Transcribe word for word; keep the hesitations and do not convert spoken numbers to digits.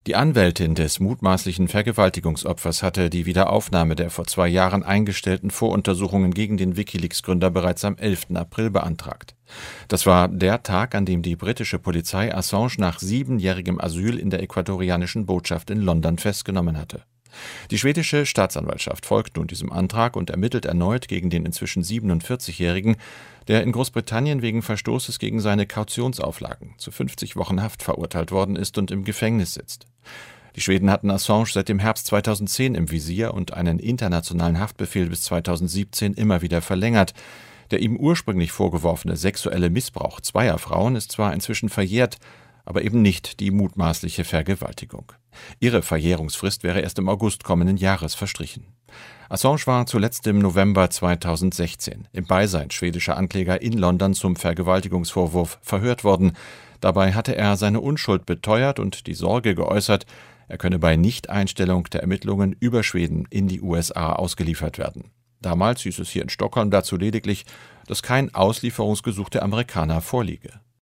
Die Anwältin des mutmaßlichen Vergewaltigungsopfers hatte die Wiederaufnahme der vor zwei Jahren eingestellten Voruntersuchungen gegen den WikiLeaks-Gründer bereits am elften April beantragt. Das war der Tag, an dem die britische Polizei Assange nach siebenjährigem Asyl in der ecuadorianischen Botschaft in London festgenommen hatte. Die schwedische Staatsanwaltschaft folgt nun diesem Antrag und ermittelt erneut gegen den inzwischen siebenundvierzigjährigen, der in Großbritannien wegen Verstoßes gegen seine Kautionsauflagen zu fünfzig Wochen Haft verurteilt worden ist und im Gefängnis sitzt. Die Schweden hatten Assange seit dem Herbst zweitausendzehn im Visier und einen internationalen Haftbefehl bis zweitausendsiebzehn immer wieder verlängert. Der ihm ursprünglich vorgeworfene sexuelle Missbrauch zweier Frauen ist zwar inzwischen verjährt, aber eben nicht die mutmaßliche Vergewaltigung. Ihre Verjährungsfrist wäre erst im August kommenden Jahres verstrichen. Assange war zuletzt im November zweitausendsechzehn im Beisein schwedischer Ankläger in London zum Vergewaltigungsvorwurf verhört worden. Dabei hatte er seine Unschuld beteuert und die Sorge geäußert, er könne bei Nichteinstellung der Ermittlungen über Schweden in die U S A ausgeliefert werden. Damals hieß es hier in Stockholm dazu lediglich, dass kein auslieferungsgesuch der Amerikaner vorliege.